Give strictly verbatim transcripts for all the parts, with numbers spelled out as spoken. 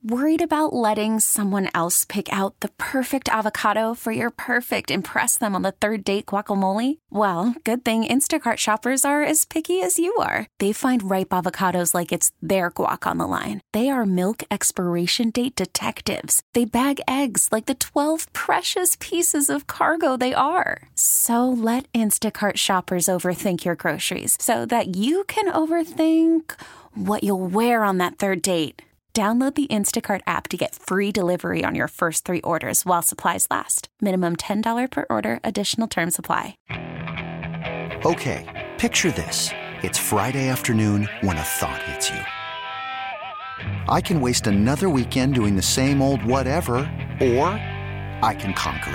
Worried about letting someone else pick out the perfect avocado for your perfect impress them on the third date guacamole? Well, good thing Instacart shoppers are as picky as you are. They find ripe avocados like it's their guac on the line. They are milk expiration date detectives. They bag eggs like the twelve precious pieces of cargo they are. So let Instacart shoppers overthink your groceries so that you can overthink what you'll wear on that third date. Download the Instacart app to get free delivery on your first three orders while supplies last. Minimum ten dollars per order. Additional terms apply. Okay, picture this. It's Friday afternoon when a thought hits you. I can waste another weekend doing the same old whatever, or I can conquer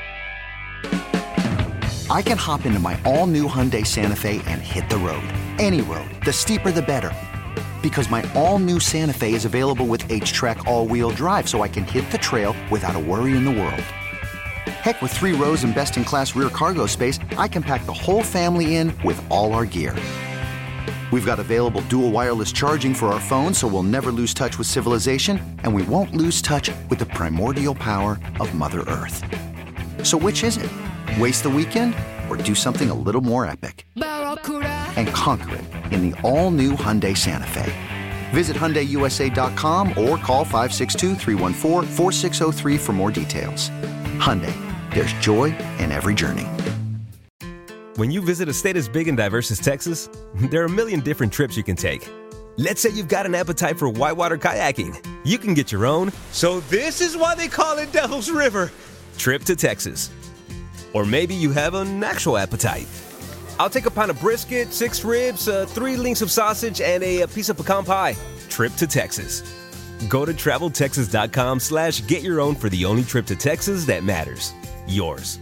it. I can hop into my all-new Hyundai Santa Fe and hit the road. Any road. The steeper, the better. Because my all-new Santa Fe is available with H-Track all-wheel drive, so I can hit the trail without a worry in the world. Heck, with three rows and best-in-class rear cargo space, I can pack the whole family in with all our gear. We've got available dual wireless charging for our phones, so we'll never lose touch with civilization, and we won't lose touch with the primordial power of Mother Earth. So which is it? Waste the weekend or do something a little more epic? And conquer it in the all-new Hyundai Santa Fe. Visit Hyundai U S A dot com or call five six two, three one four, four six zero three for more details. Hyundai, there's joy in every journey. When you visit a state as big and diverse as Texas, there are a million different trips you can take. Let's say you've got an appetite for whitewater kayaking. You can get your own, so this is why they call it Devil's River, trip to Texas. Or maybe you have an actual appetite. I'll take a pound of brisket, six ribs, uh, three links of sausage, and a, a piece of pecan pie. Trip to Texas. Go to travel texas dot com slash get your own for the only trip to Texas that matters. Yours.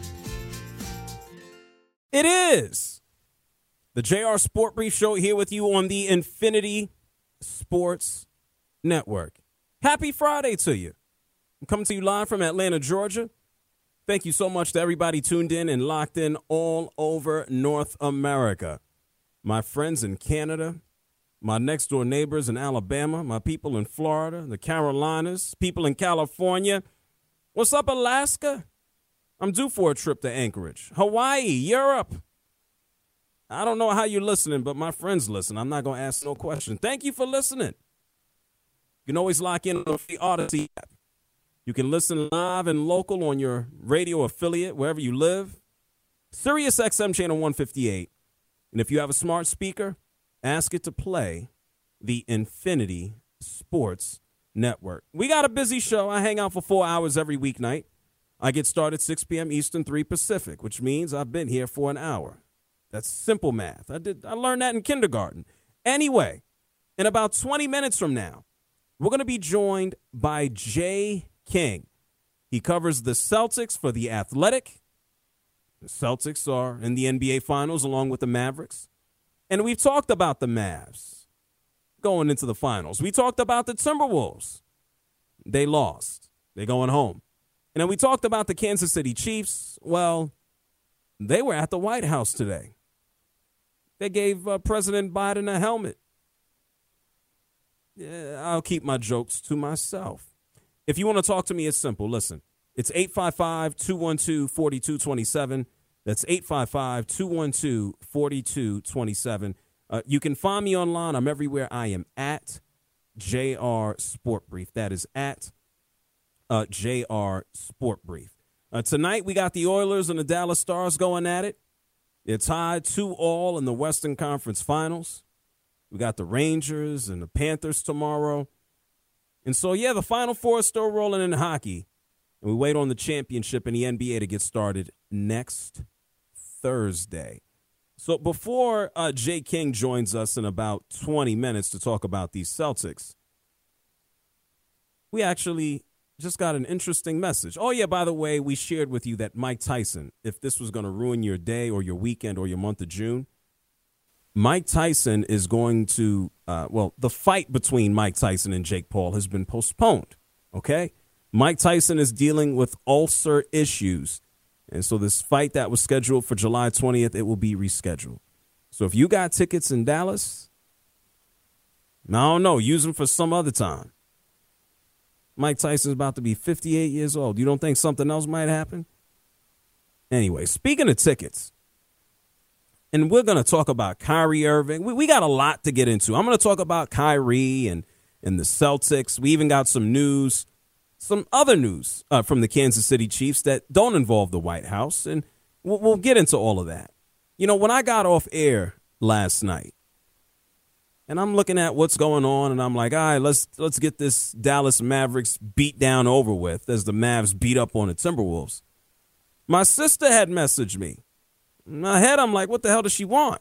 It is the J R Sport Brief Show here with you on the Infinity Sports Network. Happy Friday to you. I'm coming to you live from Atlanta, Georgia. Thank you so much to everybody tuned in and locked in all over North America. My friends in Canada, my next door neighbors in Alabama, my people in Florida, the Carolinas, people in California. What's up, Alaska? I'm due for a trip to Anchorage. Hawaii, Europe. I don't know how you're listening, but my friends listen. I'm not going to ask no question. Thank you for listening. You can always lock in on the Odyssey app. You can listen live and local on your radio affiliate, wherever you live. Sirius X M channel one fifty-eight. And if you have a smart speaker, ask it to play the Infinity Sports Network. We got a busy show. I hang out for four hours every weeknight. I get started six p.m. Eastern, three Pacific, which means I've been here for an hour. That's simple math. I did. I learned that in kindergarten. Anyway, in about twenty minutes from now, we're going to be joined by Jay King. He covers the Celtics for The Athletic. The Celtics are in the N B A Finals along with the Mavericks. And we've talked about the Mavs going into the finals. We talked about the Timberwolves. They lost. They're going home. And then we talked about the Kansas City Chiefs. Well, they were at the White House today. They gave uh, President Biden a helmet. Yeah, I'll keep my jokes to myself. If you want to talk to me, it's simple. Listen, it's eight five five, two one two, four two two seven. That's eight five five, two one two, four two two seven. Uh, you can find me online. I'm everywhere. I am at J R Sport Brief. That is at uh, J R Sport Brief. Uh, tonight, we got the Oilers and the Dallas Stars going at it. They're tied two all in the Western Conference Finals. We got the Rangers and the Panthers tomorrow. And so, yeah, the Final Four is still rolling in hockey. And we wait on the championship in the N B A to get started next Thursday. So before uh, Jay King joins us in about twenty minutes to talk about these Celtics, we actually just got an interesting message. Oh, yeah, by the way, we shared with you that Mike Tyson, if this was going to ruin your day or your weekend or your month of June, Mike Tyson is going to, uh, well, the fight between Mike Tyson and Jake Paul has been postponed, okay? Mike Tyson is dealing with ulcer issues, and so this fight that was scheduled for July twentieth, it will be rescheduled. So if you got tickets in Dallas, I don't know, use them for some other time. Mike Tyson's about to be fifty-eight years old. You don't think something else might happen? Anyway, speaking of tickets, and we're going to talk about Kyrie Irving. We, we got a lot to get into. I'm going to talk about Kyrie and, and the Celtics. We even got some news, some other news uh, from the Kansas City Chiefs that don't involve the White House, and we'll, we'll get into all of that. You know, when I got off air last night, and I'm looking at what's going on, and I'm like, all right, let's let's get this Dallas Mavericks beat down over with as the Mavs beat up on the Timberwolves. My sister had messaged me. In my head, I'm like, what the hell does she want?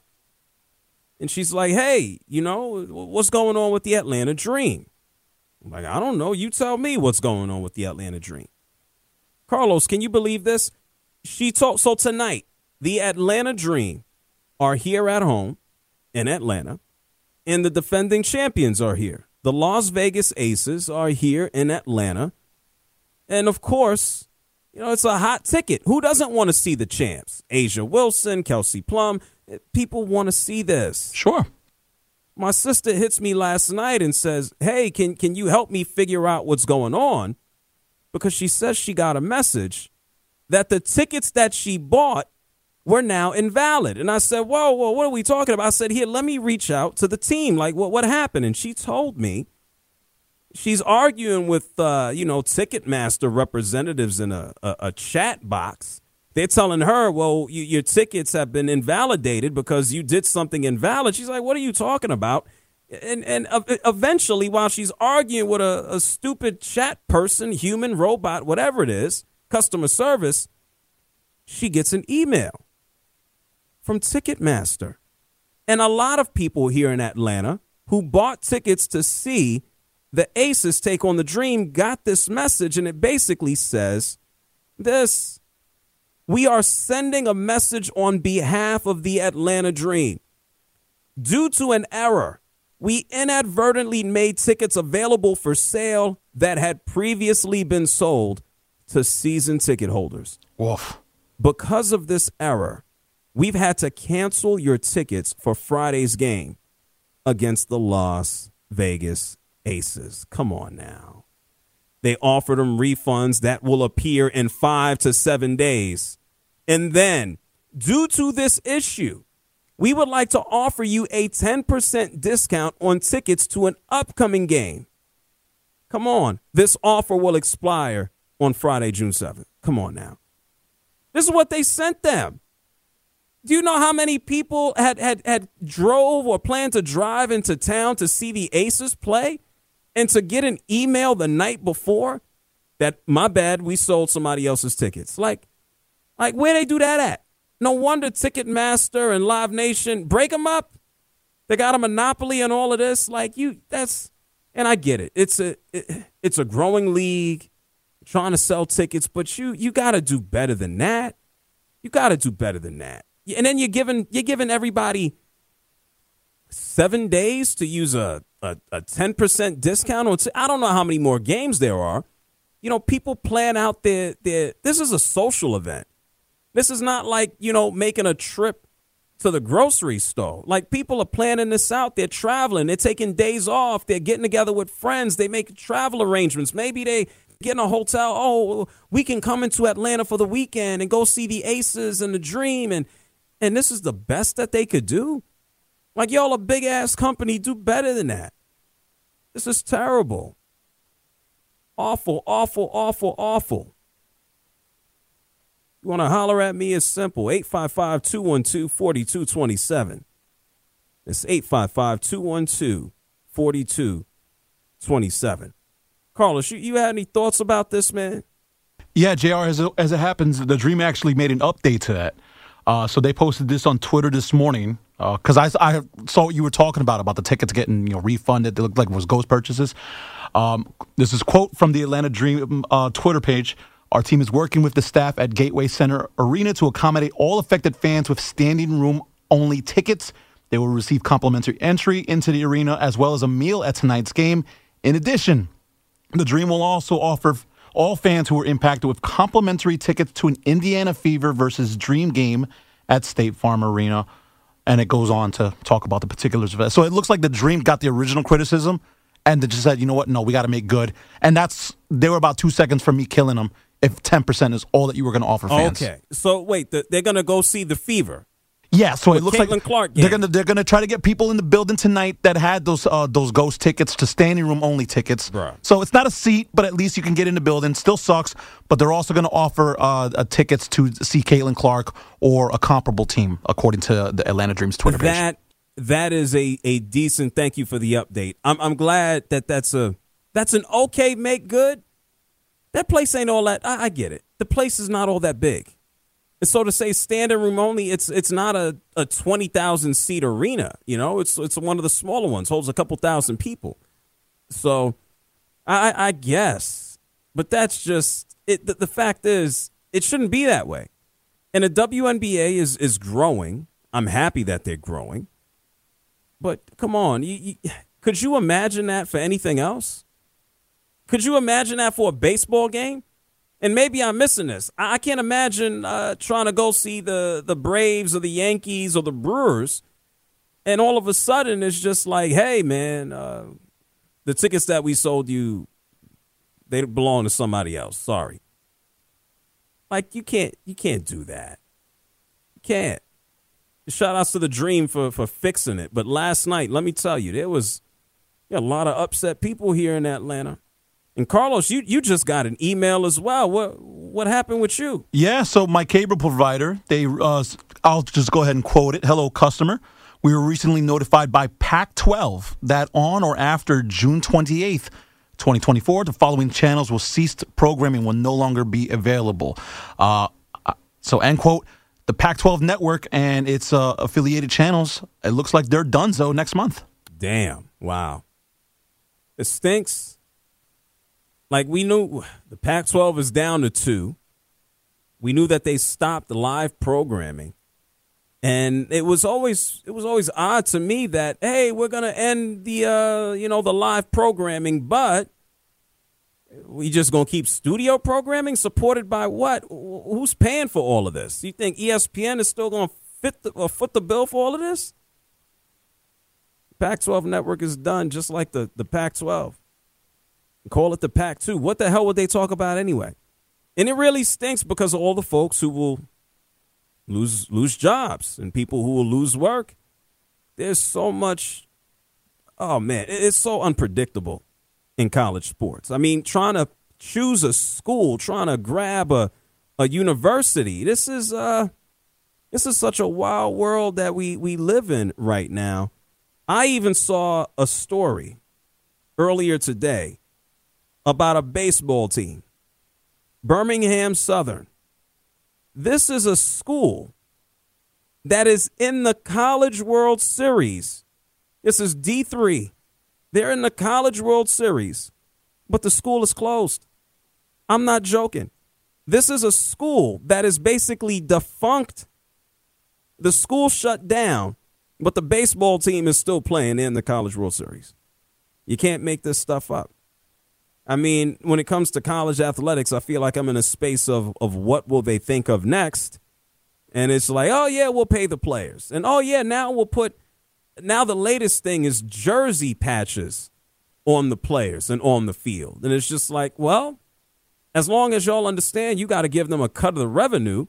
And she's like, hey, you know, what's going on with the Atlanta Dream? I'm like, I don't know. You tell me what's going on with the Atlanta Dream. Carlos, can you believe this? She told, so tonight, the Atlanta Dream are here at home in Atlanta, and the defending champions are here. The Las Vegas Aces are here in Atlanta. And, of course, you know, it's a hot ticket. Who doesn't want to see the champs? Asia Wilson, Kelsey Plum. People want to see this. Sure. My sister hits me last night and says, hey, can, can you help me figure out what's going on? Because she says she got a message that the tickets that she bought were now invalid. And I said, whoa, whoa, what are we talking about? I said, here, let me reach out to the team. Like, what, what happened? And she told me she's arguing with, uh, you know, Ticketmaster representatives in a, a, a chat box. They're telling her, well, you, your tickets have been invalidated because you did something invalid. She's like, what are you talking about? And and uh, eventually, while she's arguing with a, a stupid chat person, human, robot, whatever it is, customer service, she gets an email from Ticketmaster. And a lot of people here in Atlanta who bought tickets to see the Aces take on the Dream got this message, and it basically says this: we are sending a message on behalf of the Atlanta Dream. Due to an error, we inadvertently made tickets available for sale that had previously been sold to season ticket holders. Woof. Because of this error, we've had to cancel your tickets for Friday's game against the Las Vegas Aces. Come on now. They offered them refunds that will appear in five to seven days. And then, due to this issue, we would like to offer you a ten percent discount on tickets to an upcoming game. Come on. This offer will expire on Friday, June seventh. Come on now. This is what they sent them. Do you know how many people had, had, had drove or planned to drive into town to see the Aces play and to get an email the night before that, my bad, we sold somebody else's tickets? Like, like where they do that at? No wonder Ticketmaster and Live Nation break them up. They got a monopoly on all of this. Like, you, that's, and I get it. It's a, it, it's a growing league trying to sell tickets, but you, you got to do better than that. You got to do better than that. And then you're giving, you're giving everybody seven days to use a, a, a ten percent discount on, t- I don't know how many more games there are. You know, people plan out their, their, this is a social event. This is not like, you know, making a trip to the grocery store. Like, people are planning this out. They're traveling. They're taking days off. They're getting together with friends. They make travel arrangements. Maybe they get in a hotel. Oh, we can come into Atlanta for the weekend and go see the Aces and the Dream. And, and this is the best that they could do. Like, y'all a big-ass company. Do better than that. This is terrible. Awful, awful, awful, awful. You want to holler at me? It's simple. eight five five, two one two, four two two seven. It's eight five five, two one two, four two two seven. Carlos, you, you had any thoughts about this, man? Yeah, J R, as it, as it happens, the Dream actually made an update to that. Uh, so they posted this on Twitter this morning because uh, I, I saw what you were talking about, about the tickets getting, you know, refunded. It looked like it was ghost purchases. Um, this is a quote from the Atlanta Dream uh, Twitter page. Our team is working with the staff at Gateway Center Arena to accommodate all affected fans with standing room only tickets. They will receive complimentary entry into the arena as well as a meal at tonight's game. In addition, the Dream will also offer all fans who were impacted with complimentary tickets to an Indiana Fever versus Dream game at State Farm Arena. And it goes on to talk about the particulars of it. So it looks like the Dream got the original criticism and they just said, you know what? No, we got to make good. And that's they were about two seconds from me killing them. If ten percent is all that you were going to offer fans. Okay, so wait, the, they're going to go see The Fever. Yeah, so it With looks Caitlin like Clark they're game. gonna they're gonna try to get people in the building tonight that had those uh, those ghost tickets to standing room only tickets. Bruh. So it's not a seat, but at least you can get in the building. Still sucks, but they're also gonna offer uh, uh, tickets to see Caitlin Clark or a comparable team, according to the Atlanta Dreams Twitter page. That that is a, a decent. Thank you for the update. I'm I'm glad that that's a that's an okay make good. That place ain't all that. I, I get it. The place is not all that big. And so to say standing room only, it's it's not a, a twenty thousand seat arena. You know, it's it's one of the smaller ones, holds a couple thousand people. So I, I guess, but that's just it. The, the fact is, it shouldn't be that way. And the W N B A is is growing. I'm happy that they're growing. But come on, you, you, could you imagine that for anything else? Could you imagine that for a baseball game? And maybe I'm missing this. I can't imagine uh, trying to go see the, the Braves or the Yankees or the Brewers, and all of a sudden it's just like, hey, man, uh, the tickets that we sold you, they belong to somebody else. Sorry. Like, you can't you can't do that. You can't. Shout outs to the Dream for, for fixing it. But last night, let me tell you, there was you know, a lot of upset people here in Atlanta. And Carlos, you, you just got an email as well. What what happened with you? Yeah, so my cable provider, they uh, I'll just go ahead and quote it. Hello, customer. We were recently notified by Pac twelve that on or after June twenty-eighth, twenty twenty-four, the following channels will cease programming will no longer be available. Uh, so, end quote. The Pac twelve network and its uh, affiliated channels, it looks like they're donezo next month. Damn. Wow. It stinks. Like, we knew the Pac twelve is down to two. We knew that they stopped the live programming. And it was always it was always odd to me that, hey, we're going to end the uh, you know, the live programming, but we just going to keep studio programming supported by what? Who's paying for all of this? You think E S P N is still going to fit the, uh, foot the bill for all of this? Pac twelve network is done just like the, the Pac twelve. Call it the Pac two. What the hell would they talk about anyway? And it really stinks because of all the folks who will lose lose jobs and people who will lose work. There's so much. Oh, man, it's so unpredictable in college sports. I mean, trying to choose a school, trying to grab a, a university. This is uh, this is such a wild world that we, we live in right now. I even saw a story earlier today about a baseball team, Birmingham Southern. This is a school that is in the College World Series. This is D three. They're in the College World Series, but the school is closed. I'm not joking. This is a school that is basically defunct. The school shut down, but the baseball team is still playing in the College World Series. You can't make this stuff up. I mean, when it comes to college athletics, I feel like I'm in a space of, of what will they think of next. And it's like, oh, yeah, we'll pay the players. And, oh, yeah, now we'll put now the latest thing is jersey patches on the players and on the field. And it's just like, well, as long as y'all understand you got to give them a cut of the revenue,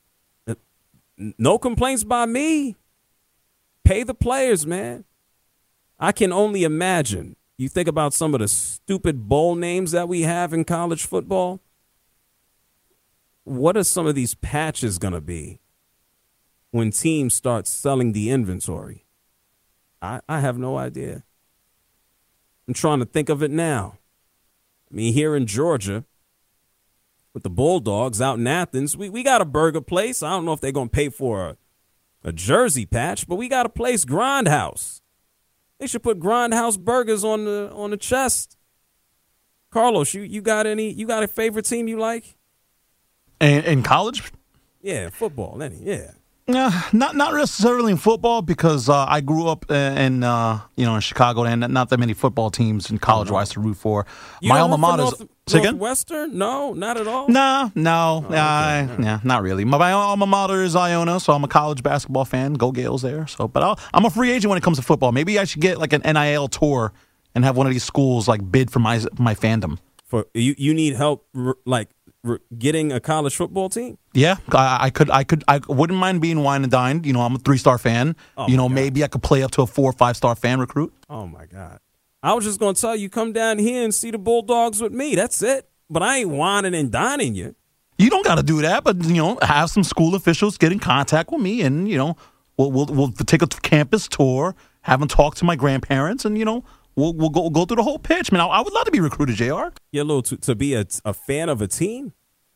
no complaints by me. Pay the players, man. I can only imagine. You think about some of the stupid bowl names that we have in college football. What are some of these patches going to be when teams start selling the inventory? I, I have no idea. I'm trying to think of it now. I mean, here in Georgia, with the Bulldogs out in Athens, we, we got a burger place. I don't know if they're going to pay for a, a jersey patch, but we got a place, Grindhouse. They should put Grindhouse burgers on the on the chest. Carlos, you, you got any? You got a favorite team you like? And in college? Yeah, football. Any? Yeah. Uh, not not necessarily in football because uh, I grew up in uh, you know in Chicago and not that many football teams in college wise to root for. You My don't alma root for mater. North, Say again? Northwestern? No, not at all. No, no, Oh, okay. uh, yeah, not really. My, my alma mater is Iona, so I'm a college basketball fan. Go Gales there. So, but I'll, I'm a free agent when it comes to football. Maybe I should get like an N I L tour and have one of these schools like bid for my my fandom. For you, you need help r- like r- getting a college football team. Yeah, I, I could, I could, I wouldn't mind being wine and dined. You know, I'm a three star fan. Oh you know, my God. maybe I could play up to a four or five star fan recruit. Oh my God! I was just gonna tell you, come down here and see the Bulldogs with me. That's it. But I ain't whining and dining you. You don't got to do that, but you know, have some school officials get in contact with me, and you know, we'll we'll, we'll take a campus tour, have them talk to my grandparents, and you know, we'll we'll go go through the whole pitch. Man, I, I would love to be recruited, J R. You're a little to, to be a, a fan of a team.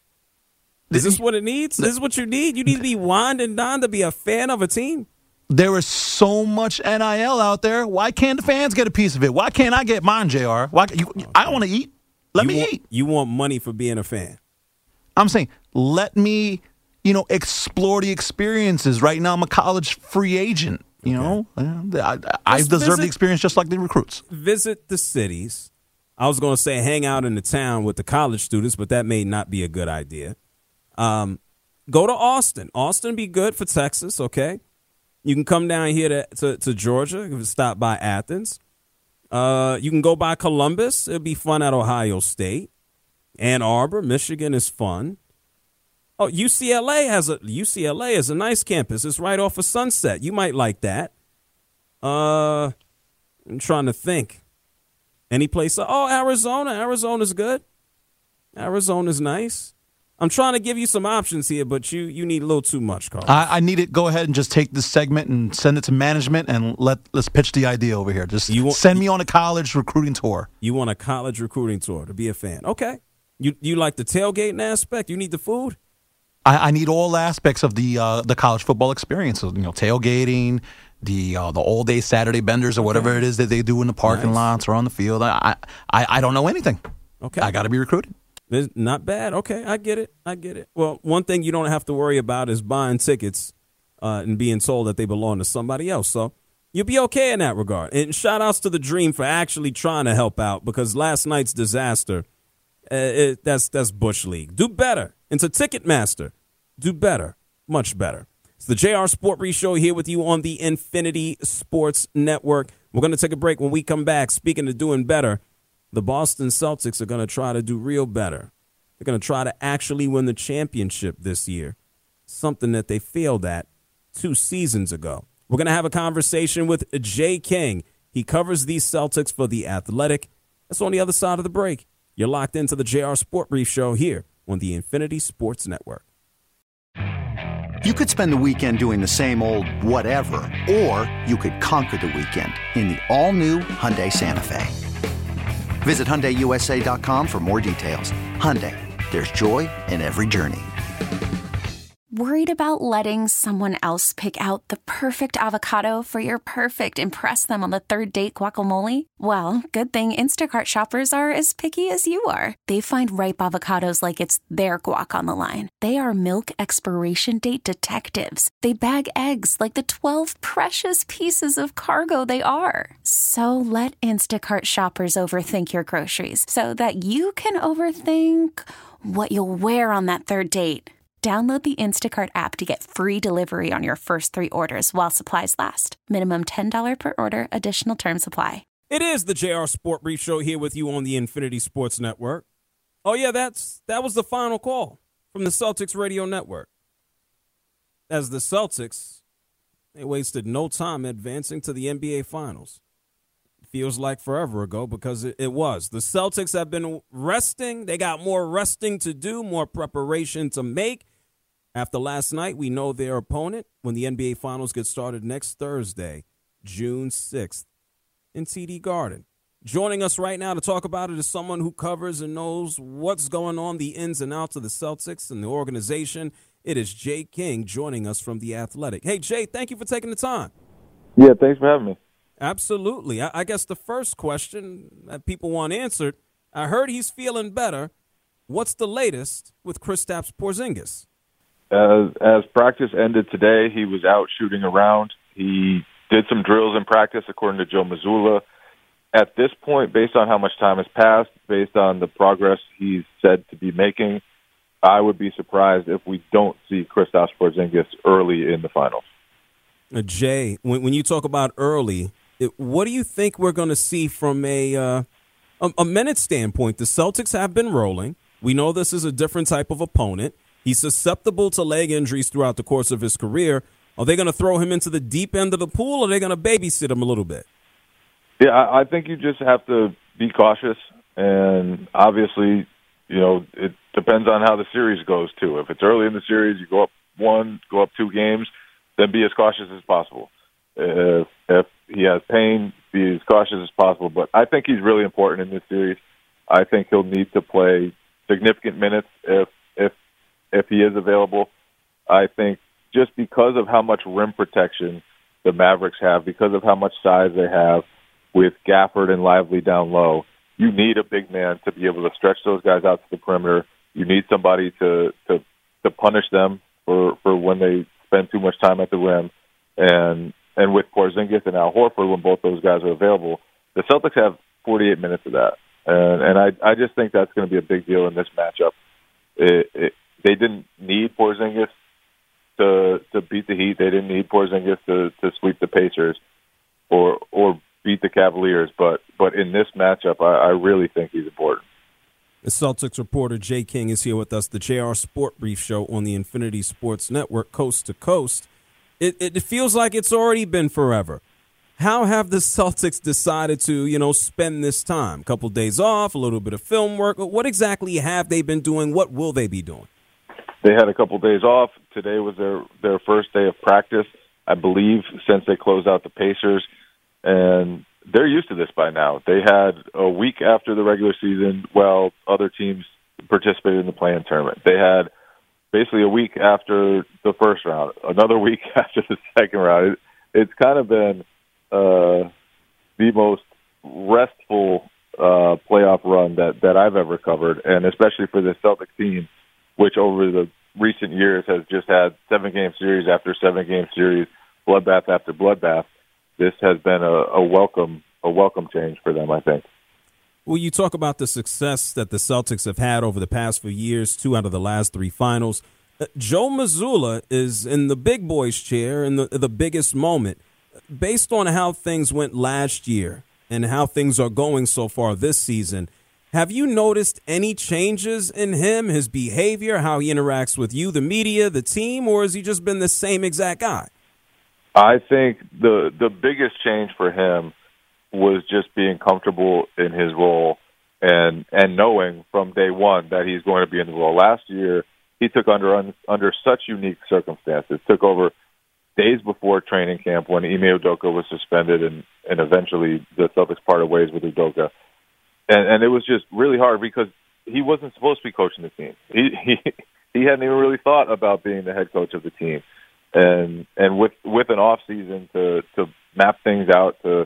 Is this what it needs? This is what you need? You need to be wined and dined to be a fan of a team? There is so much N I L out there. Why can't the fans get a piece of it? Why can't I get mine, J R? Why you, I want to eat. Let you me want, eat. You want money for being a fan? I'm saying, let me, you know, explore the experiences. Right now, I'm a college free agent. You know, I, I Let's deserve visit- the experience just like the recruits. Visit the cities. I was going to say hang out in the town with the college students, but that may not be a good idea. Um, go to Austin. Austin be good for Texas, okay? You can come down here to, to, to Georgia. You can stop by Athens. Uh, you can go by Columbus. It'll be fun at Ohio State. Ann Arbor, Michigan is fun. Oh, U C L A has a U C L A is a nice campus. It's right off of Sunset. You might like that. Uh, I'm trying to think. Any place? Oh, Arizona. Arizona's good. Arizona's nice. I'm trying to give you some options here, but you you need a little too much, Carl. I, I need it. Go ahead and just take this segment and send it to management, and let let's pitch the idea over here. Just You want- send me on a college recruiting tour. You want a college recruiting tour to be a fan? Okay. You you like the tailgating aspect? You need the food? I, I need all aspects of the uh, the college football experience. So, you know, tailgating, the uh, the all day Saturday benders, or whatever it is that they do in the parking Nice. lots or on the field. I I, I don't know anything. Okay. I got to be recruited. It's not bad. Okay, I get it. I get it. Well, one thing you don't have to worry about is buying tickets uh, and being told that they belong to somebody else. So you'll be okay in that regard. And shout outs to the Dream for actually trying to help out, because last night's disaster, uh, it, that's that's Bush League. Do better. Into Ticketmaster. Do better. Much better. It's the J R Sport Brief Show here with you on the Infinity Sports Network. We're going to take a break. When we come back, speaking of doing better, the Boston Celtics are going to try to do real better. They're going to try to actually win the championship this year, something that they failed at two seasons ago. We're going to have a conversation with Jay King. He covers these Celtics for The Athletic. That's on the other side of the break. You're locked into the J R Sport Brief Show here on the Infinity Sports Network. You could spend the weekend doing the same old whatever, or you could conquer the weekend in the all-new Hyundai Santa Fe. Visit Hyundai U S A dot com for more details. Hyundai, there's joy in every journey. Worried about letting someone else pick out the perfect avocado for your perfect impress them on the third date guacamole? Well, good thing Instacart shoppers are as picky as you are. They find ripe avocados like it's their guac on the line. They are milk expiration date detectives. They bag eggs like the twelve precious pieces of cargo they are. So let Instacart shoppers overthink your groceries so that you can overthink what you'll wear on that third date. Download the Instacart app to get free delivery on your first three orders while supplies last. Minimum ten dollars per order. Additional terms apply. It is the J R Sport Brief Show here with you on the Infinity Sports Network. Oh, yeah, that's that was the final call from the Celtics Radio Network. As the Celtics, they wasted no time advancing to the N B A Finals. Feels like forever ago, because it, it was. The Celtics have been resting. They got more resting to do, more preparation to make. After last night, we know their opponent when the N B A Finals get started next Thursday, June sixth, in T D Garden. Joining us right now to talk about it is someone who covers and knows what's going on, the ins and outs of the Celtics and the organization. It is Jay King joining us from The Athletic. Hey, Jay, thank you for taking the time. Yeah, thanks for having me. Absolutely. I, I guess the first question that people want answered, I heard he's feeling better. What's the latest with Kristaps Porzingis? As, as practice ended today, he was out shooting around. He did some drills in practice, according to Joe Mazzulla. At this point, based on how much time has passed, based on the progress he's said to be making, I would be surprised if we don't see Kristaps Porzingis early in the finals. Uh, Jay, when, when you talk about early, it, what do you think we're going to see from a, uh, a a minute standpoint? The Celtics have been rolling. We know this is a different type of opponent. He's susceptible to leg injuries throughout the course of his career. Are they going to throw him into the deep end of the pool, or are they going to babysit him a little bit? Yeah, I, I think you just have to be cautious, and obviously, you know, it depends on how the series goes, too. If it's early in the series, you go up one, go up two games, then be as cautious as possible. If, if he has pain, be as cautious as possible. But I think he's really important in this series. I think he'll need to play significant minutes if if if he is available. I think just because of how much rim protection the Mavericks have, because of how much size they have with Gafford and Lively down low, you need a big man to be able to stretch those guys out to the perimeter. You need somebody to to, to punish them for, for when they spend too much time at the rim. And and with Porzingis and Al Horford, when both those guys are available, the Celtics have forty-eight minutes of that. And, and I, I just think that's going to be a big deal in this matchup. It, it, they didn't need Porzingis to to beat the Heat. They didn't need Porzingis to, to sweep the Pacers or or beat the Cavaliers. But but in this matchup, I, I really think he's important. The Celtics reporter Jay King is here with us, the J R Sport Brief Show on the Infinity Sports Network, coast to coast. It, it feels like it's already been forever. How have the Celtics decided to, you know, spend this time? A couple of days off, a little bit of film work. What exactly have they been doing? What will they be doing? They had a couple of days off. Today was their, their first day of practice, I believe, since they closed out the Pacers. And they're used to this by now. They had a week after the regular season while other teams participated in the play-in tournament. They had basically a week after the first round, another week after the second round. It, it's kind of been uh, the most restful uh, playoff run that, that I've ever covered, and especially for the Celtics team, which over the recent years has just had seven-game series after seven-game series, bloodbath after bloodbath. This has been a, a welcome a welcome change for them, I think. Well, you talk about the success that the Celtics have had over the past few years, two out of the last three finals. Uh, Joe Mazzulla is in the big boys chair in the, the biggest moment. Based on how things went last year and how things are going so far this season, have you noticed any changes in him, his behavior, how he interacts with you, the media, the team, or has he just been the same exact guy? I think the the biggest change for him was just being comfortable in his role and and knowing from day one that he's going to be in the role. Last year, he took under under such unique circumstances. Took over days before training camp when Ime Udoka was suspended, and, and eventually the Celtics parted ways with Udoka. And, and it was just really hard because he wasn't supposed to be coaching the team. He he he hadn't even really thought about being the head coach of the team. And and with with an off season to to map things out, to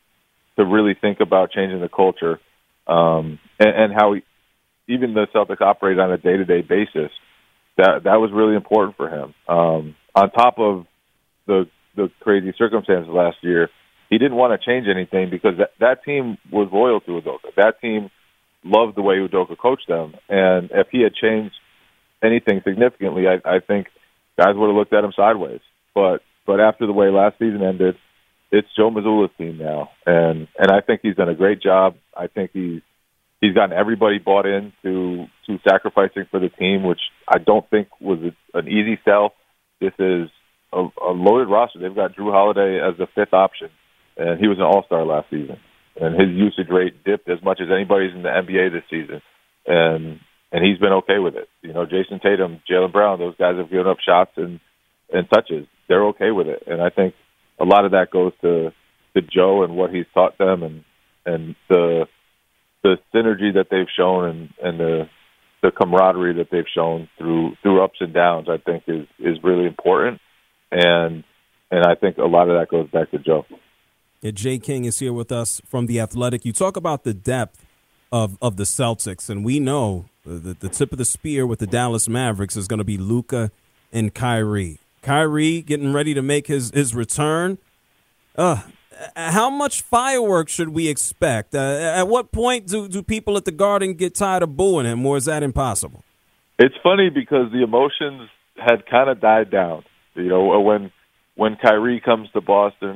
to really think about changing the culture, um, and, and how he, even the Celtics operate on a day to day basis, that that was really important for him. Um, on top of the the crazy circumstances last year, he didn't want to change anything because that, that team was loyal to Udoka. That team loved the way Udoka coached them, and if he had changed anything significantly, I, I think guys would have looked at him sideways. But but after the way last season ended, it's Joe Mazzulla's team now, and and I think he's done a great job. I think he's he's gotten everybody bought in to to sacrificing for the team, which I don't think was a, an easy sell. This is a, a loaded roster. They've got Drew Holiday as the fifth option, and he was an all-star last season, and his usage rate dipped as much as anybody's in the N B A this season, and and he's been okay with it. You know, Jason Tatum, Jaylen Brown, those guys have given up shots and, and touches. They're okay with it. And I think a lot of that goes to, to Joe and what he's taught them, and and the the synergy that they've shown, and, and the the camaraderie that they've shown through through ups and downs, I think is, is really important. And and I think a lot of that goes back to Joe. Yeah, Jay King is here with us from The Athletic. You talk about the depth of, of the Celtics, and we know the, the tip of the spear with the Dallas Mavericks is going to be Luka and Kyrie. Kyrie getting ready to make his, his return. Uh, how much fireworks should we expect? Uh, at what point do, do people at the Garden get tired of booing him, or is that impossible? It's funny because the emotions had kind of died down. You know, when when Kyrie comes to Boston,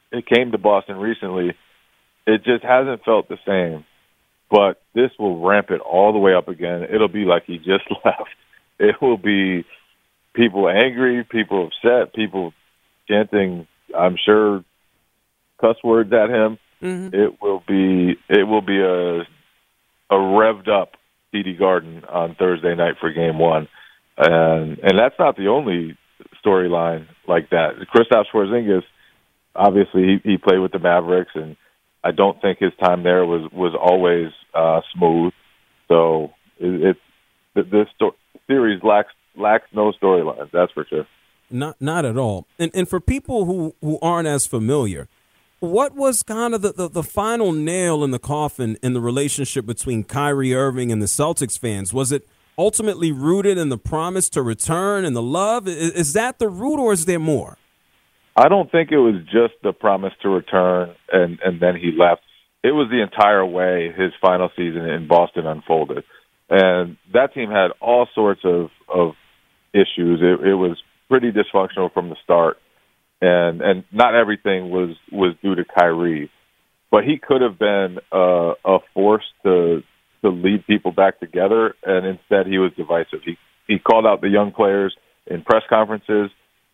it came to Boston recently, it just hasn't felt the same. But this will ramp it all the way up again. It'll be like he just left. It will be people angry, people upset, people chanting, I'm sure, cuss words at him. Mm-hmm. It will be it will be a a revved up T D Garden on Thursday night for Game One, and and that's not the only storyline like that. Kristaps Porzingis, obviously, he, he played with the Mavericks, and I don't think his time there was was always uh, smooth. So it, it this sto- series lacks lacks no storylines. That's for sure. Not not at all. And and for people who, who aren't as familiar, what was kind of the, the, the final nail in the coffin in the relationship between Kyrie Irving and the Celtics fans? Was it ultimately rooted in the promise to return and the love? Is, is that the root, or is there more? I don't think it was just the promise to return and, and then he left. It was the entire way his final season in Boston unfolded. And that team had all sorts of, of issues. It, it was pretty dysfunctional from the start. And and not everything was, was due to Kyrie. But he could have been uh, a force to to lead people back together, and instead he was divisive. He, he called out the young players in press conferences.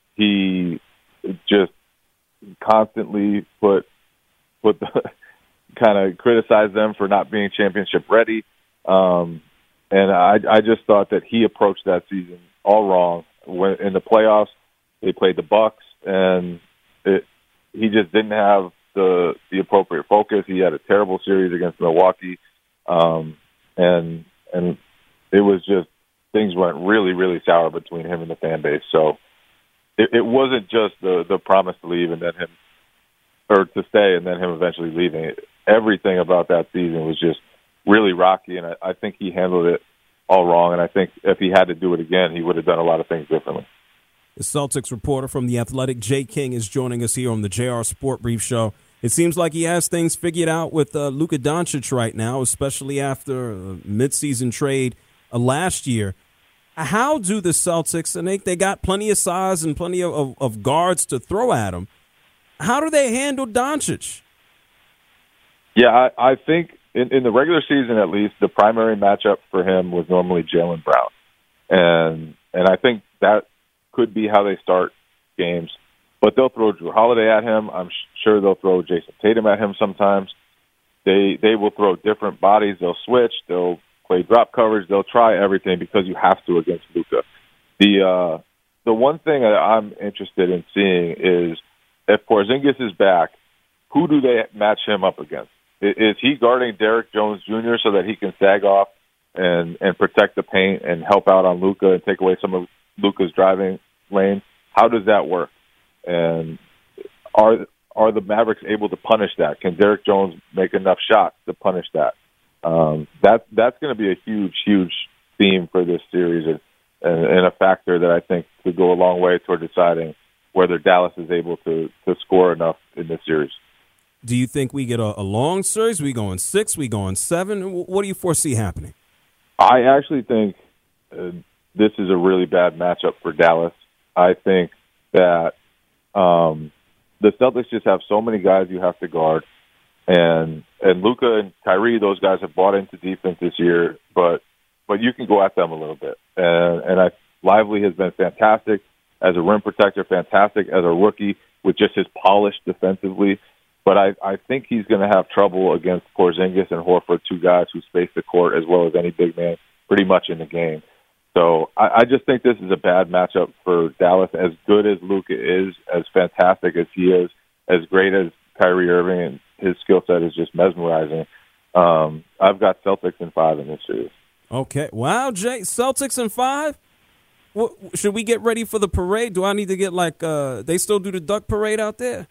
He just constantly put put the, kind of criticized them for not being championship ready, um, and I, I just thought that he approached that season all wrong. When in the playoffs, they played the Bucks, and it, he just didn't have the the appropriate focus. He had a terrible series against Milwaukee, um, and and it was just things went really really sour between him and the fan base. So. It, it wasn't just the, the promise to leave and then him, or to stay and then him eventually leaving. Everything about that season was just really rocky, and I, I think he handled it all wrong. And I think if he had to do it again, he would have done a lot of things differently. The Celtics reporter from The Athletic, Jay King, is joining us here on the J R Sport Brief Show. It seems like he has things figured out with uh, Luka Doncic right now, especially after a midseason trade uh, last year. How do the Celtics, and they, they got plenty of size and plenty of, of, of guards to throw at them, how do they handle Doncic? Yeah, I, I think in, in the regular season at least, the primary matchup for him was normally Jaylen Brown. And and I think that could be how they start games. But they'll throw Drew Holiday at him. I'm sure they'll throw Jason Tatum at him sometimes. They They will throw different bodies. They'll switch. They'll play drop coverage. They'll try everything because you have to against Luka. The uh, the one thing that I'm interested in seeing is if Porzingis is back, who do they match him up against? Is he guarding Derek Jones Junior so that he can sag off and, and protect the paint and help out on Luka and take away some of Luka's driving lane? How does that work? And are are the Mavericks able to punish that? Can Derek Jones make enough shots to punish that? Um, that that's going to be a huge, huge theme for this series, and, and, and a factor that I think could go a long way toward deciding whether Dallas is able to, to score enough in this series. Do you think we get a, a long series? We going six? We going seven? What do you foresee happening? I actually think uh, this is a really bad matchup for Dallas. I think that um, the Celtics just have so many guys you have to guard. And and Luka and Kyrie, those guys have bought into defense this year, but but you can go at them a little bit. And and I, Lively has been fantastic as a rim protector, fantastic as a rookie with just his polish defensively. But I, I think he's going to have trouble against Porzingis and Horford, two guys who space the court as well as any big man pretty much in the game. So I, I just think this is a bad matchup for Dallas. As good as Luka is, as fantastic as he is, as great as Kyrie Irving and his skill set is just mesmerizing. Um, I've got Celtics in five in this series. Okay. Wow, Jay. Celtics in five? What, should we get ready for the parade? Do I need to get like uh, – they still do the duck parade out there?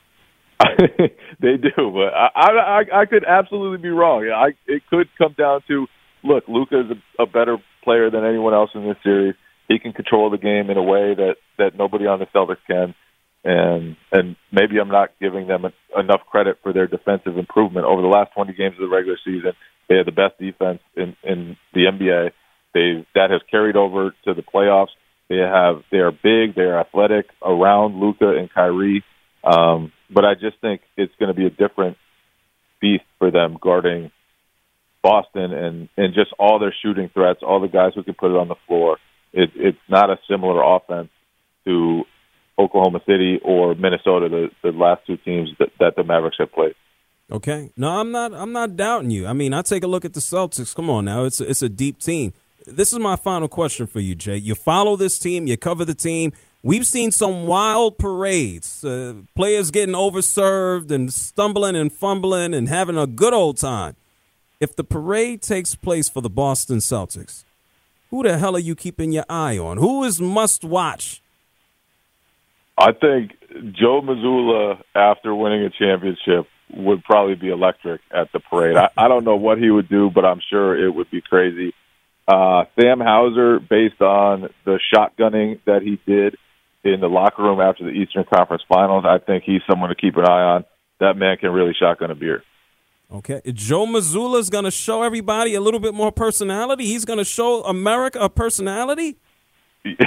They do, but I, I, I could absolutely be wrong. I, it could come down to, look, Luka is a, a better player than anyone else in this series. He can control the game in a way that, that nobody on the Celtics can. And and maybe I'm not giving them a, enough credit for their defensive improvement. Over the last twenty games of the regular season, they had the best defense in, in the N B A. They that has carried over to the playoffs. They have they are big, they are athletic around Luka and Kyrie. Um, but I just think it's going to be a different beast for them guarding Boston and, and just all their shooting threats, all the guys who can put it on the floor. It, it's not a similar offense to Oklahoma City or Minnesota, the, the last two teams that, that the Mavericks have played. Okay. No, I'm not I'm not doubting you. I mean, I take a look at the Celtics. Come on now. It's a, it's a deep team. This is my final question for you, Jay. You follow this team. You cover the team. We've seen some wild parades, uh, players getting overserved and stumbling and fumbling and having a good old time. If the parade takes place for the Boston Celtics, who the hell are you keeping your eye on? Who is must watch? I think Joe Mazzulla, after winning a championship, would probably be electric at the parade. I, I don't know what he would do, but I'm sure it would be crazy. Uh, Sam Hauser, based on the shotgunning that he did in the locker room after the Eastern Conference Finals, I think he's someone to keep an eye on. That man can really shotgun a beer. Okay. Joe Mazzulla is going to show everybody a little bit more personality. He's going to show America a personality. Yeah,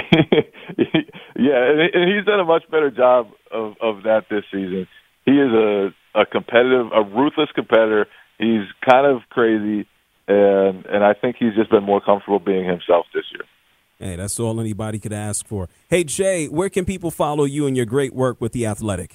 and he's done a much better job of, of that this season. He is a, a competitive, a ruthless competitor. He's kind of crazy, and and I think he's just been more comfortable being himself this year. Hey, that's all anybody could ask for. Hey, Jay, where can people follow you and your great work with The Athletic?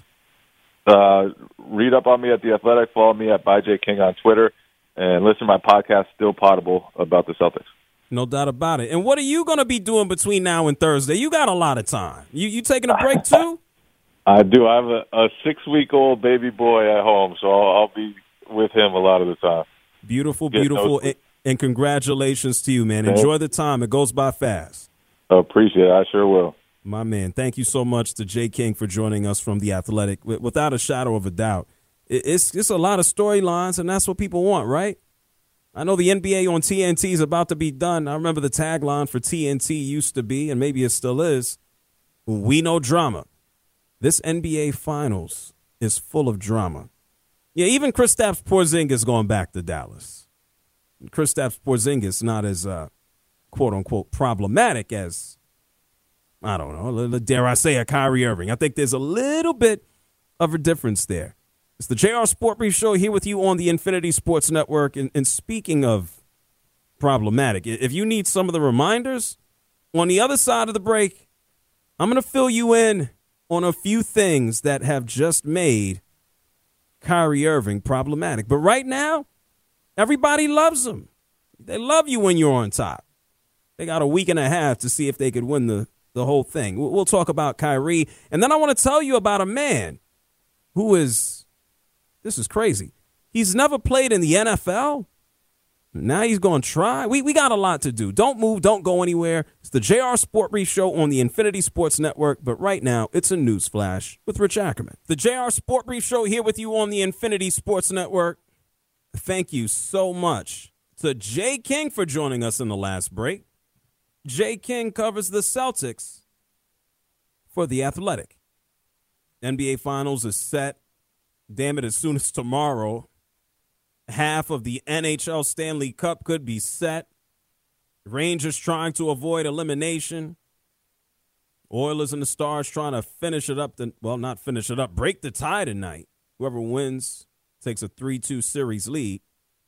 Uh, read up on me at The Athletic. Follow me at By J King on Twitter. And listen to my podcast, Still Potable, about the Celtics. No doubt about it. And what are you going to be doing between now and Thursday? You got a lot of time. You you taking a break, too? I do. I have a, a six-week-old baby boy at home, so I'll, I'll be with him a lot of the time. Beautiful, Get beautiful. And, and congratulations to you, man. Enjoy the time. It goes by fast. Appreciate it. I sure will. My man, thank you so much to Jay King for joining us from The Athletic. Without a shadow of a doubt, it's it's a lot of storylines, and that's what people want, right? I know the N B A on T N T is about to be done. I remember the tagline for T N T used to be, and maybe it still is, we know drama. This N B A Finals is full of drama. Yeah, even Kristaps Porzingis going back to Dallas. Kristaps Porzingis not as, uh, quote-unquote, problematic as, I don't know, dare I say, a Kyrie Irving. I think there's a little bit of a difference there. It's the J R Sport Brief Show here with you on the Infinity Sports Network. And, and speaking of problematic, if you need some of the reminders, on the other side of the break, I'm going to fill you in on a few things that have just made Kyrie Irving problematic. But right now, everybody loves him. They love you when you're on top. They got a week and a half to see if they could win the, the whole thing. We'll talk about Kyrie. And then I want to tell you about a man who is, this is crazy. He's never played in the N F L. Now he's going to try. We we got a lot to do. Don't move. Don't go anywhere. It's the J R Sport Brief Show on the Infinity Sports Network. But right now, it's a news flash with Rich Ackerman. The J R Sport Brief Show here with you on the Infinity Sports Network. Thank you so much to Jay King for joining us in the last break. Jay King covers the Celtics for The Athletic. N B A Finals is set. Damn it, as soon as tomorrow. Half of the N H L Stanley Cup could be set. Rangers trying to avoid elimination. Oilers and the Stars trying to finish it up. To, well, not finish it up. Break the tie tonight. Whoever wins takes a three two series lead.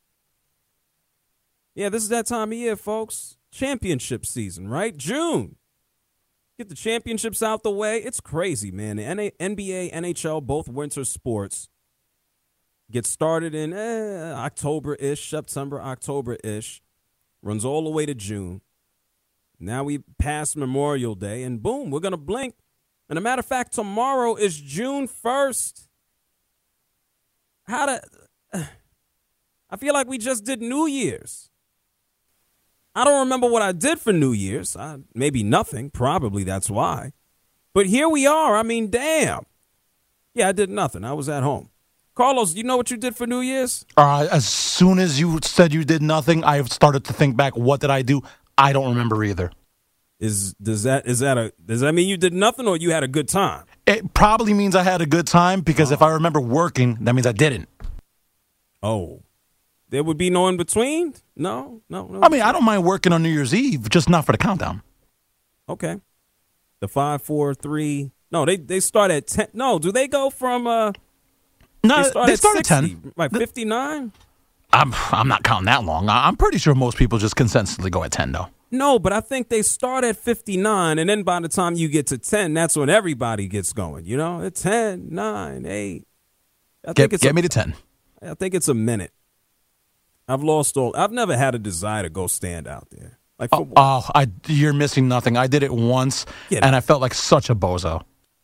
Yeah, this is that time of year, folks. Championship season, right? June. Get the championships out the way. It's crazy, man. The N B A, N H L, both winter sports get started in eh, October-ish, September, October-ish. Runs all the way to June. Now we pass Memorial Day, and boom, we're going to blink. And a matter of fact, tomorrow is June first. How to... I feel like we just did New Year's. I don't remember what I did for New Year's. I, maybe nothing. Probably that's why. But here we are. I mean, damn. Yeah, I did nothing. I was at home. Carlos, you know what you did for New Year's? Uh, as soon as you said you did nothing, I started to think back. What did I do? I don't remember either. Is does that is that a does that mean you did nothing or you had a good time? It probably means I had a good time because oh. if I remember working, that means I didn't. Oh, there would be no in between? No, no, no. I mean, I don't mind working on New Year's Eve, just not for the countdown. Okay. The five, four, three. No, they they start at ten. No, do they go from uh? No, They started, they started at sixty, ten. like fifty-nine. I'm I'm not counting that long. I- I'm pretty sure most people just consistently go at ten, though. No, but I think they start at fifty-nine, and then by the time you get to ten, that's when everybody gets going. You know, at ten, nine, eight. I Get, think it's get a, me to ten. I think it's a minute. I've lost all. I've never had a desire to go stand out there. Like, for, Oh, oh, I, you're missing nothing. I did it once, Yeah. and I felt like such a bozo.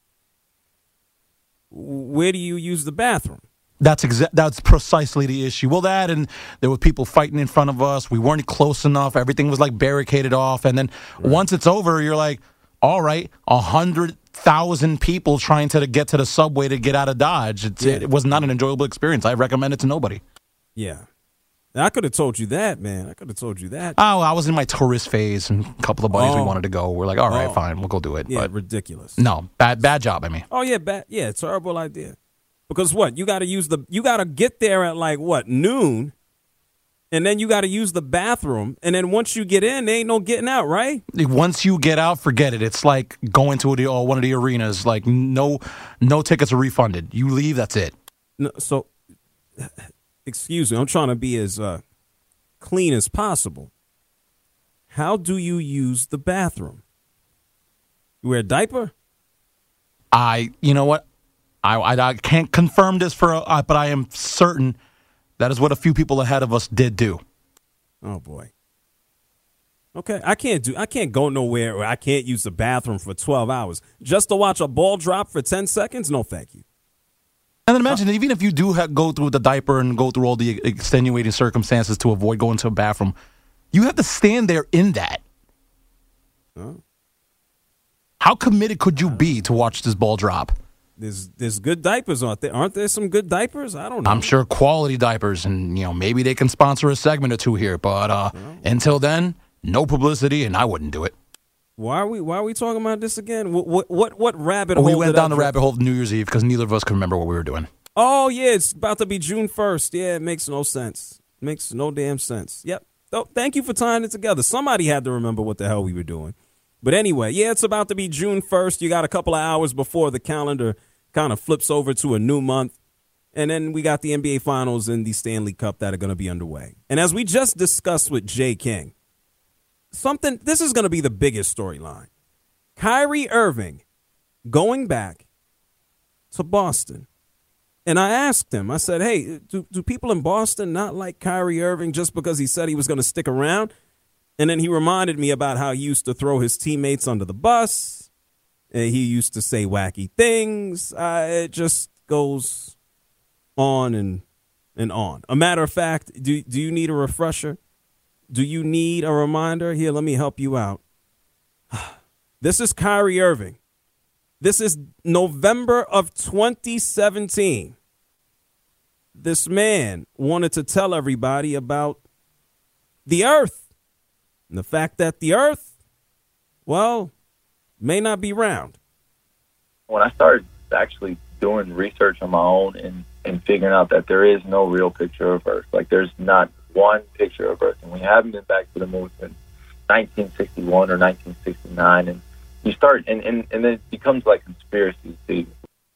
where do you use the bathroom? That's exa- That's precisely the issue. Well, that and there were people fighting in front of us. We weren't close enough. Everything was like barricaded off. And then right. once it's over, you're like, all right, a hundred thousand people trying to get to the subway to get out of Dodge. It's, yeah. It was not an enjoyable experience. I recommend it to nobody. Yeah. I could have told you that, man. I could have told you that. Oh, I was in my tourist phase, and a couple of buddies oh. we wanted to go. We're like, all right, oh. fine, we'll go do it. Yeah, but ridiculous. No, bad, bad job. I mean, oh yeah, bad. Yeah, terrible idea. Because what you got to use the you got to get there at like what noon, and then you got to use the bathroom, and then once you get in, there ain't no getting out, right? Once you get out, forget it. It's like going to the, oh, one of the arenas. Like no, no tickets are refunded. You leave, that's it. No, so, excuse me, I'm trying to be as uh, clean as possible. How do you use the bathroom? You wear a diaper? I, you know what? I, I, I can't confirm this for, uh, but I am certain that is what a few people ahead of us did do. Oh boy. Okay, I can't do. I can't go nowhere, or I can't use the bathroom for twelve hours just to watch a ball drop for ten seconds. No, thank you. And then imagine, uh, even if you do have, go through the diaper and go through all the extenuating circumstances to avoid going to a bathroom, you have to stand there in that. Oh. How committed could you be to watch this ball drop? There's there's good diapers, aren't there? Aren't there some good diapers? I don't know. I'm sure quality diapers, and you know maybe they can sponsor a segment or two here. But uh, no. until then, no publicity, and I wouldn't do it. Why are we Why are we talking about this again? What what what, what rabbit well, hole? We went down the dra- rabbit hole of New Year's Eve because neither of us can remember what we were doing. Oh yeah, it's about to be June first. Yeah, it makes no sense. It makes no damn sense. Yep. Oh, thank you for tying it together. Somebody had to remember what the hell we were doing. But anyway, yeah, it's about to be June first. You got a couple of hours before the calendar kind of flips over to a new month. And then we got the N B A Finals and the Stanley Cup that are going to be underway. And as we just discussed with Jay King, something, this is going to be the biggest storyline. Kyrie Irving going back to Boston. And I asked him, I said, hey, do, do people in Boston not like Kyrie Irving just because he said he was going to stick around? And then he reminded me about how he used to throw his teammates under the bus. And he used to say wacky things. Uh, it just goes on and and on. A matter of fact, do, do you need a refresher? Do you need a reminder? Here, let me help you out. This is Kyrie Irving. This is November of twenty seventeen. This man wanted to tell everybody about the earth. And the fact that the earth, well, may not be round. When I started actually doing research on my own and, and figuring out that there is no real picture of Earth, like there's not one picture of Earth, and we haven't been back to the moon since nineteen sixty-one or nineteen sixty-nine, and you start, and, and, and then it becomes like conspiracy theory.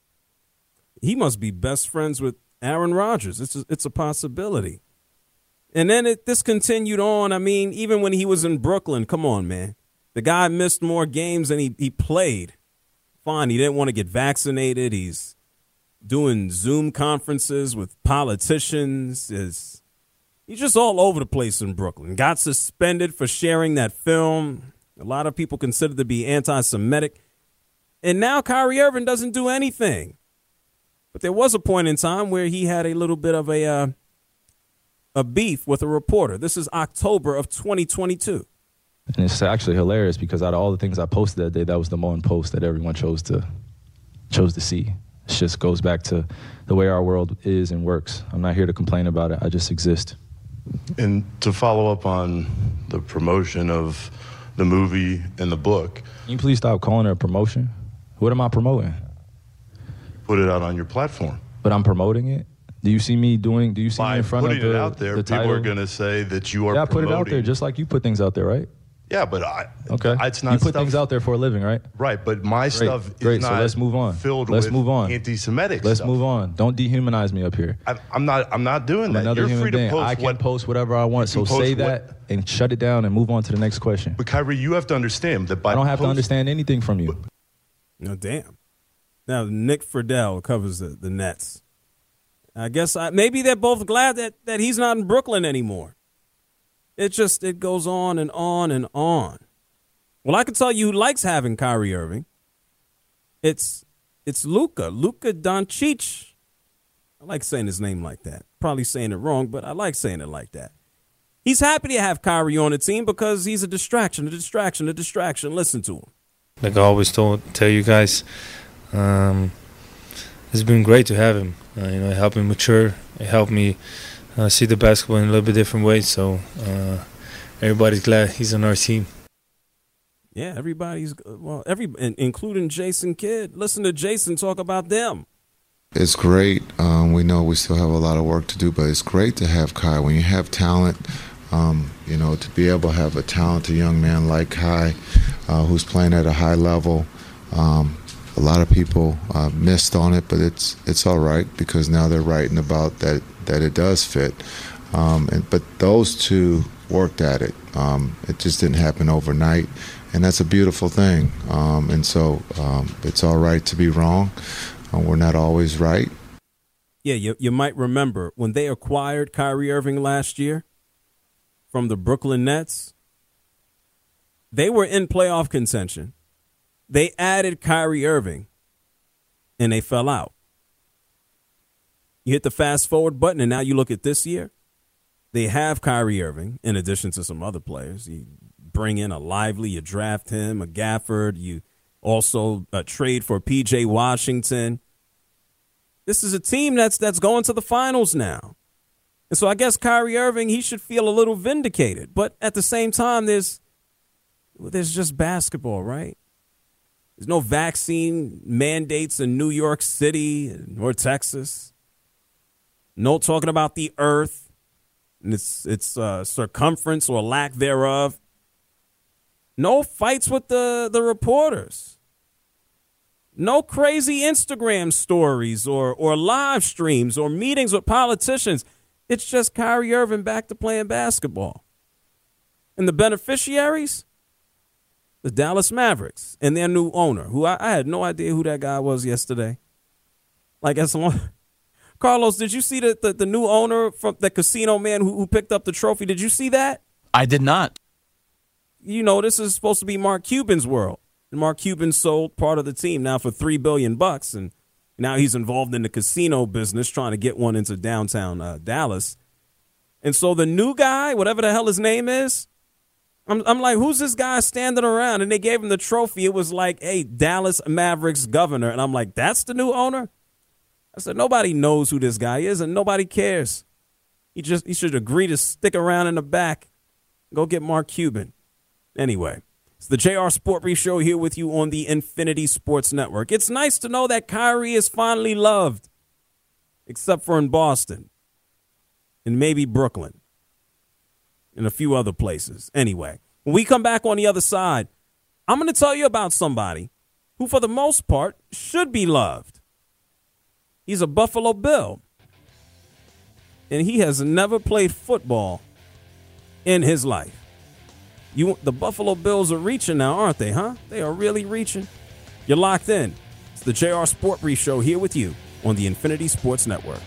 He must be best friends with Aaron Rodgers. It's a, it's a possibility. And then it, this continued on. I mean, even when he was in Brooklyn, come on, man. The guy missed more games than he, he played. Fine, he didn't want to get vaccinated. He's doing Zoom conferences with politicians. Is He's just all over the place in Brooklyn. Got suspended for sharing that film. A lot of people consider to be anti-Semitic. And now Kyrie Irving doesn't do anything. But there was a point in time where he had a little bit of a uh, a beef with a reporter. This is October of twenty twenty-two. And it's actually hilarious because out of all the things I posted that day, that was the one post that everyone chose to chose to see. It just goes back to the way our world is and works. I'm not here to complain about it. I just exist. And to follow up on the promotion of the movie and the book. Can you please stop calling it a promotion? What am I promoting? Put it out on your platform. But I'm promoting it? Do you see me doing, do you see By me in front of the putting it out there, the people title? are going to say that you are yeah, I promoting. put it out there just like you put things out there, right? Yeah, but I, okay. it's not you put stuff, things out there for a living, right? Right, but my Great. stuff is Great. not so let's move on. filled let's with move on. anti-Semitic Let's stuff. move on. Don't dehumanize me up here. I, I'm not I'm not doing I'm that. another You're human free being. to post I can what, post whatever I want, so say that what, and shut it down and move on to the next question. But Kyrie, you have to understand that by I don't have post, to understand anything from you. No, damn. Now, Nick Friedel covers the, the Nets. I guess I, maybe they're both glad that, that he's not in Brooklyn anymore. It just, it goes on and on and on. Well, I can tell you who likes having Kyrie Irving. It's it's Luka, Luka Doncic. I like saying his name like that. Probably saying it wrong, but I like saying it like that. He's happy to have Kyrie on the team because he's a distraction, a distraction, a distraction. Listen to him. Like I always told, tell you guys, um, it's been great to have him. Uh, you know, it helped me mature. It helped me uh, see the basketball in a little bit different way. So uh, everybody's glad he's on our team. Yeah, everybody's, well, every including Jason Kidd. Listen to Jason talk about them. It's great. Um, we know we still have a lot of work to do, but it's great to have Kai. When you have talent, um, you know, to be able to have a talented young man like Kai uh, who's playing at a high level, um, a lot of people uh, missed on it, but it's it's all right because now they're writing about that, that it does fit. Um, and, but those two worked at it. Um, it just didn't happen overnight. And that's a beautiful thing. Um, and so um, it's all right to be wrong. Uh, we're not always right. Yeah, you, you might remember when they acquired Kyrie Irving last year from the Brooklyn Nets, they were in playoff contention. They added Kyrie Irving, and they fell out. You hit the fast forward button, and now you look at this year. They have Kyrie Irving, in addition to some other players. You bring in a Lively, you draft him, a Gafford, you also uh, trade for P J Washington. This is a team that's that's going to the finals now. And so I guess Kyrie Irving, he should feel a little vindicated. But at the same time, there's there's just basketball, right? There's no vaccine mandates in New York City or Texas. No talking about the earth and its, its uh, circumference or lack thereof. No fights with the, the reporters. No crazy Instagram stories or, or live streams or meetings with politicians. It's just Kyrie Irving back to playing basketball. And the beneficiaries? The Dallas Mavericks and their new owner, who I, I had no idea who that guy was yesterday. Like, as someone, Carlos, did you see the, the, the new owner from the casino man who, who picked up the trophy? Did you see that? I did not. You know, this is supposed to be Mark Cuban's world. And Mark Cuban sold part of the team now for three billion bucks, and now he's involved in the casino business, trying to get one into downtown uh, Dallas. And so the new guy, whatever the hell his name is, I'm, I'm like, who's this guy standing around? And they gave him the trophy. It was like, hey, Dallas Mavericks governor. And I'm like, that's the new owner? I said, nobody knows who this guy is, and nobody cares. He just he should agree to stick around in the back. Go get Mark Cuban. Anyway, it's the J R Sport Brief Show here with you on the Infinity Sports Network. It's nice to know that Kyrie is finally loved, except for in Boston and maybe Brooklyn and a few other places. Anyway, when we come back on the other side, I'm going to tell you about somebody who, for the most part, should be loved. He's a Buffalo Bill, and he has never played football in his life. You, the Buffalo Bills are reaching now, aren't they, huh? They are really reaching. You're locked in. It's the J R Sport Brief Show here with you on the Infinity Sports Network.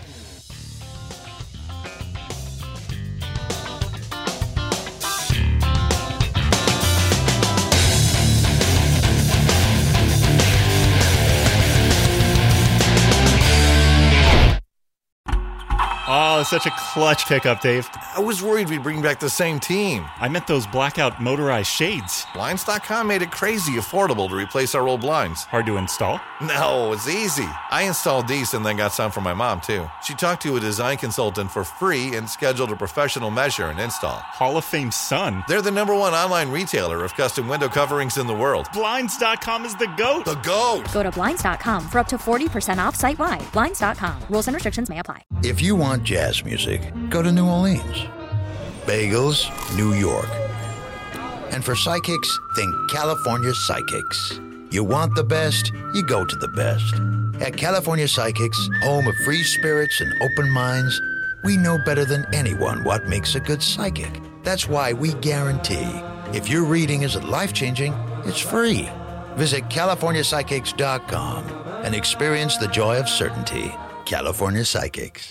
Oh, such a clutch pickup, Dave. I was worried we'd bring back the same team. I meant those blackout motorized shades. Blinds dot com made it crazy affordable to replace our old blinds. Hard to install? No, it's easy. I installed these and then got some for my mom, too. She talked to a design consultant for free and scheduled a professional measure and install. Hall of Fame son. They're the number one online retailer of custom window coverings in the world. Blinds dot com is the GOAT. The GOAT. Go to Blinds dot com for up to forty percent off site-wide. Blinds dot com. Rules and restrictions may apply. If you want jazz music, go to New Orleans. Bagels, New York. And for psychics, think California Psychics. You want the best, you go to the best. At California Psychics, home of free spirits and open minds, we know better than anyone what makes a good psychic. That's why we guarantee if your reading isn't life-changing, it's free. Visit California Psychics dot com and experience the joy of certainty. California Psychics.